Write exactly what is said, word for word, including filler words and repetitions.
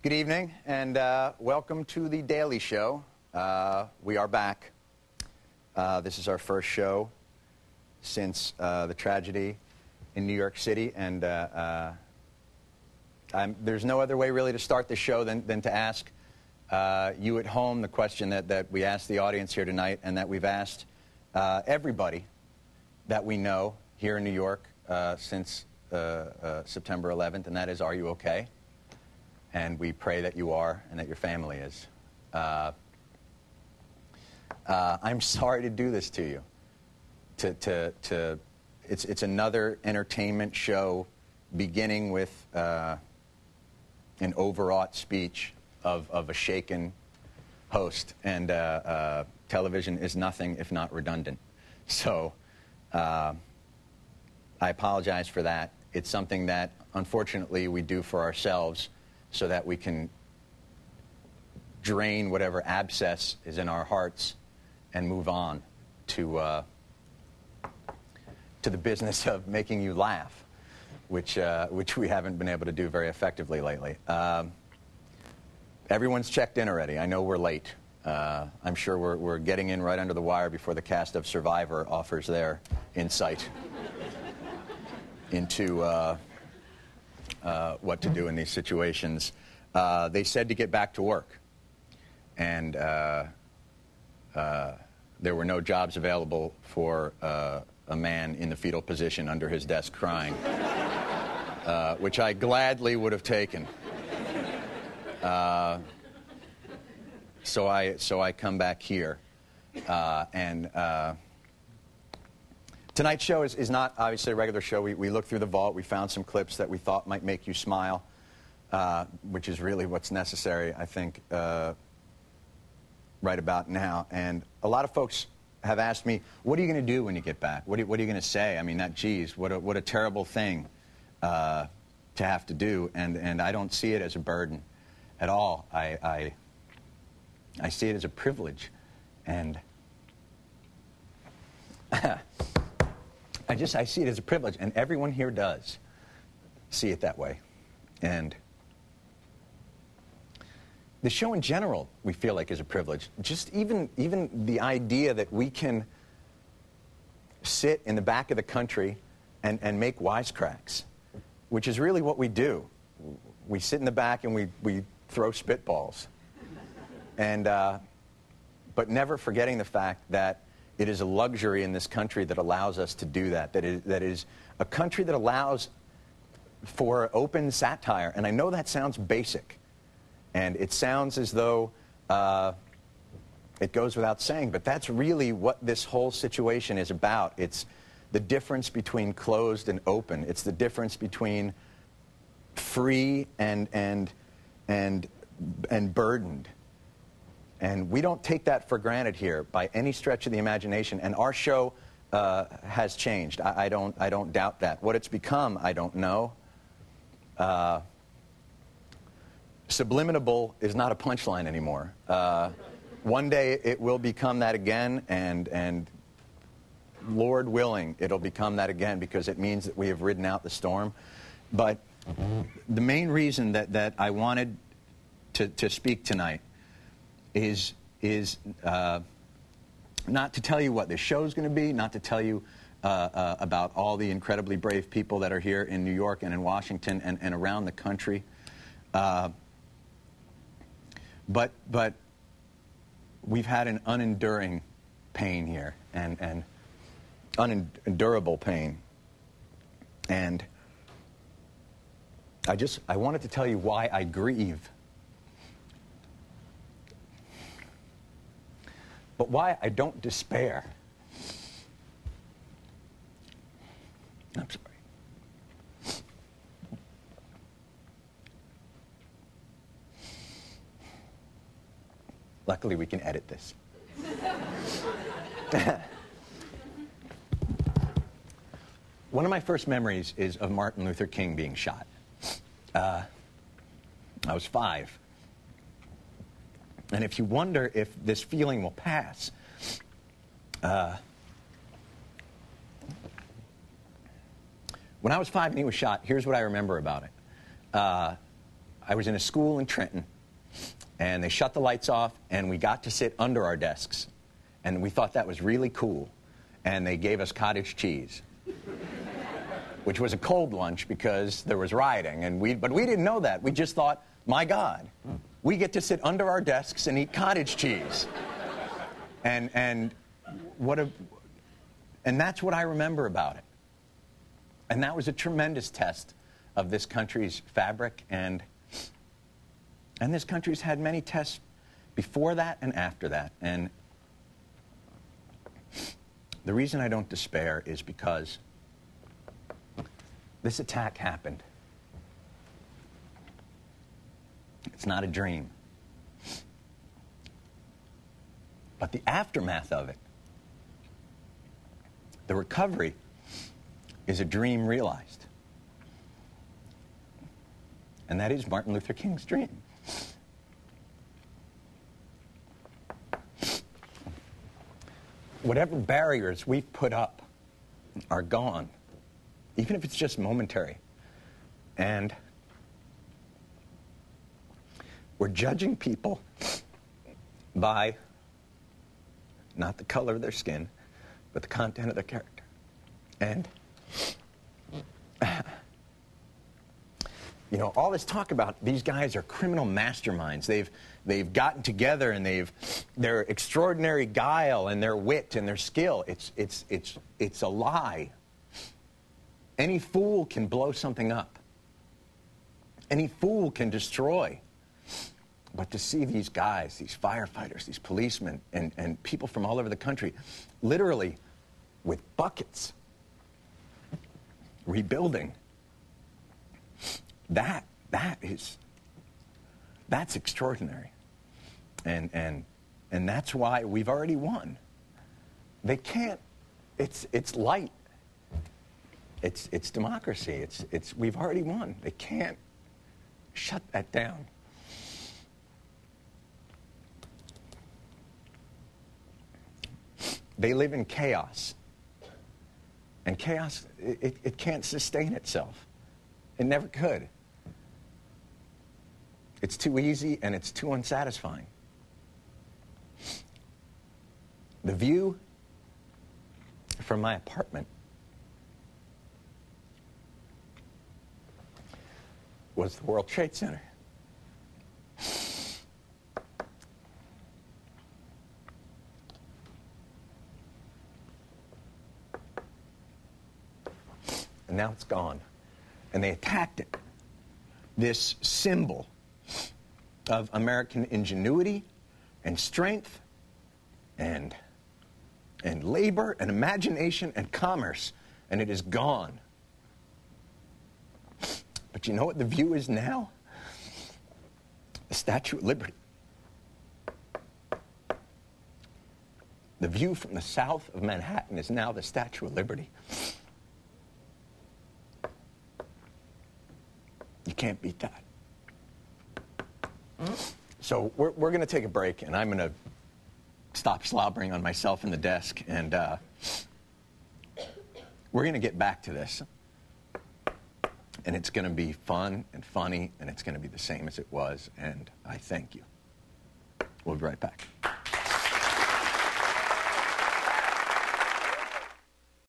Good evening, and uh, welcome to The Daily Show. Uh, we are back. Uh, this is our first show since uh, the tragedy in New York City, and uh, uh, I'm, there's no other way really to start the show than, than to ask uh, you at home the question that, that we asked the audience here tonight, and that we've asked uh, everybody that we know here in New York uh, since uh, uh, September eleventh, and that is, are you okay? And we pray that you are and that your family is. Uh, uh, I'm sorry to do this to you. To, to, to, it's, it's another entertainment show beginning with uh, an overwrought speech of, of a shaken host. And uh, uh, television is nothing if not redundant. So uh, I apologize for that. It's something that, unfortunately, we do for ourselves so that we can drain whatever abscess is in our hearts and move on to uh, to the business of making you laugh, which uh, which we haven't been able to do very effectively lately. Um, everyone's checked in already. I know we're late. Uh, I'm sure we're, we're getting in right under the wire before the cast of Survivor offers their insight into uh, Uh, what to do in these situations. Uh, they said to get back to work, and uh, uh, there were no jobs available for uh, a man in the fetal position under his desk crying, uh, which I gladly would have taken. Uh, so I so I come back here, uh, and uh, tonight's show is, is not obviously a regular show. We, we looked through the vault. We found some clips that we thought might make you smile, uh, which is really what's necessary, I think, uh, right about now. And a lot of folks have asked me, what are you going to do when you get back? What are, what are you going to say? I mean, that, geez, what a, what a terrible thing uh, to have to do. And, and I don't see it as a burden at all. I, I, I see it as a privilege. And I just, I see it as a privilege, and everyone here does see it that way. And the show in general, we feel like, is a privilege. Just even, even the idea that we can sit in the back of the country and, and make wisecracks, which is really what we do. We sit in the back and we, we throw spitballs. And, uh, but never forgetting the fact that it is a luxury in this country that allows us to do that, that is, that is a country that allows for open satire. And I know that sounds basic, and it sounds as though uh, it goes without saying, but that's really what this whole situation is about. It's the difference between closed and open. It's the difference between free and, and, and, and burdened. And we don't take that for granted here by any stretch of the imagination. And our show uh, has changed. I, I don't. I don't doubt that. What it's become, I don't know. Uh, subliminable is not a punchline anymore. Uh, one day it will become that again, and and Lord willing, it'll become that again, because it means that we have ridden out the storm. But the main reason that that I wanted to to speak tonight is is uh, not to tell you what this show is going to be, not to tell you uh, uh, about all the incredibly brave people that are here in New York and in Washington and, and around the country, uh, but but we've had an unenduring pain here, and and unendurable pain, and I just I wanted to tell you why I grieve. But why I don't despair. I'm sorry. Luckily, we can edit this. One of my first memories is of Martin Luther King being shot. Uh, I was five. And if you wonder if this feeling will pass, uh, when I was five and he was shot, here's what I remember about it. Uh, I was in a school in Trenton, and they shut the lights off, and we got to sit under our desks. And we thought that was really cool. And they gave us cottage cheese, which was a cold lunch because there was rioting. And we, but we didn't know that. We just thought, my God, we get to sit under our desks and eat cottage cheese. And, and, what a, and that's what I remember about it. And that was a tremendous test of this country's fabric. And, and this country's had many tests before that and after that. And the reason I don't despair is because this attack happened. It's not a dream. But the aftermath of it, the recovery, is a dream realized. And that is Martin Luther King's dream. Whatever barriers we've put up are gone, even if it's just momentary. And we're judging people by not the color of their skin, but the content of their character. And, you know, all this talk about these guys are criminal masterminds. They've, they've gotten together and they've, their extraordinary guile and their wit and their skill. It's, it's, it's, it's a lie. Any fool can blow something up. Any fool can destroy. But to see these guys, these firefighters, these policemen, and, and people from all over the country, literally with buckets, rebuilding, that, that is, that's extraordinary. And, and, and that's why we've already won. They can't, it's, it's light. It's, it's democracy. It's, it's, we've already won. They can't shut that down. They live in chaos. And chaos, it, it can't sustain itself. It never could. It's too easy and it's too unsatisfying. The view from my apartment was the World Trade Center. And now it's gone. And they attacked it. This symbol of American ingenuity and strength and, and labor and imagination and commerce. And it is gone. But you know what the view is now? The Statue of Liberty. The view from the south of Manhattan is now the Statue of Liberty. You can't beat that. So we're, we're going to take a break, and I'm going to stop slobbering on myself in the desk, and uh, we're going to get back to this. And it's going to be fun and funny, and it's going to be the same as it was, and I thank you. We'll be right back.